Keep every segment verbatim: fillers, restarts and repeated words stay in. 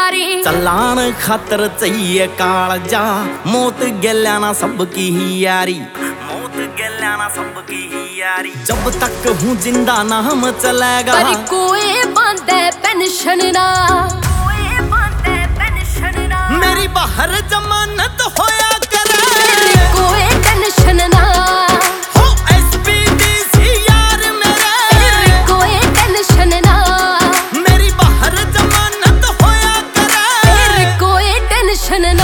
यारी। चलान खातर चाहिए कालजा, मौत गल्या ना सबकी ही यारी, मौत गल्या ना सबकी ही यारी। जब तक हूँ जिंदा ना हम चलेगा, पर कोई बांधे पेंशन ना, कोई बांधे पेंशन ना। मेरी बाहर जमानत होया करे, कोई टेंशन ना। हो एसपीडीसी यार मेरे, कोई टेंशन ना। मेरी बाहर जमानत होया करे, कोई टेंशन ना।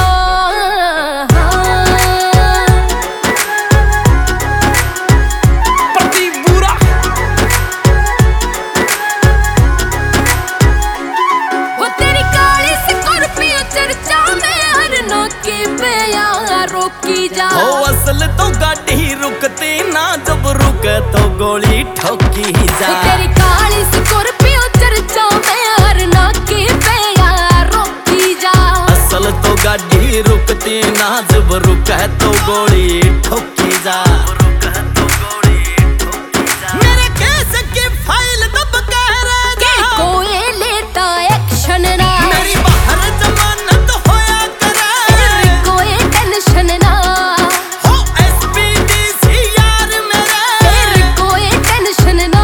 रोकी जा हो असल तो गाड़ी रुकती ना, जब रुके तो गोली ठोकी जा। तेरी काली स्कॉर्पियो चर्चा में हर नाके पे यार रोकी जा। असल तो गाड़ी रुकती ना, जब रुके तो गोली ठोकी जा। मेरे केस की फाइल दब कह रहे के कोई लेता एक्शन ना, मेरी बाहर जमानत होया करे, कोई टेंशन ना। हो एसपीडीसी यार मेरे, कोई टेंशन ना।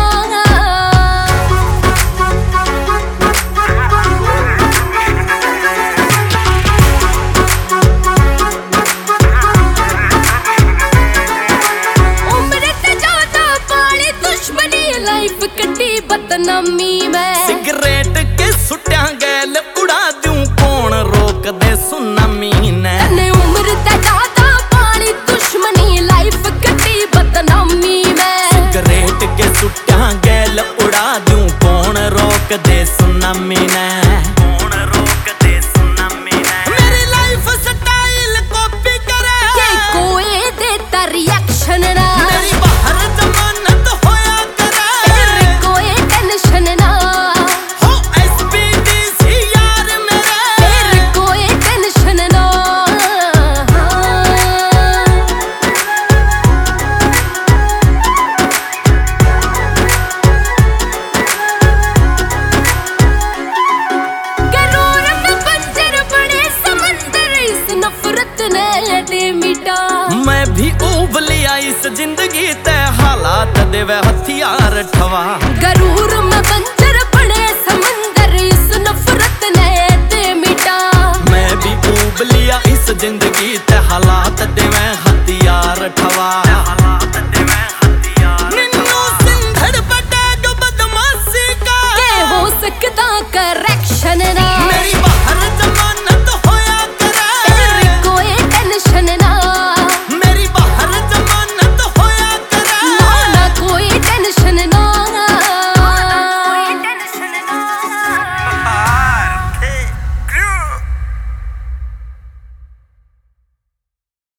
उम्र ते ज्यादा पाली दुश्मनी, लाइफ कटी बदनामी में। सिगरेट के सुट्या गैल उड़ा दूं, कौन रोक दे सुनामी ने। तने उम्र ते ज्यादा पाली दुश्मनी, लाइफ कटी बदनामी में। सिगरेट के सुट्या गैल उड़ा दूं, कौन रोक दे सुनामी ने, कौन रोक दे सुनामी ने। मेरी लाइफ स्टाइल कॉपी करे, के कोई देता रिएक्शन ना, मेरी बाहर जमानत होया करे, कोई टेंशन ना। हो एसपीडीसी यार मेरे, कोई टेंशन ना। गरूर में बंजर बड़े समंदर, इस नफरत ने दे मिटा। मैं भी उबलिया इस जिंदगी ते, हालात देवे हथियार ठवा। गरूर में बंजर बड़े समंदर, इस नफरत ने दे मिटा। मैं भी उबलिया इस जिंदगी ते, हालात देवे हथियार ठवा।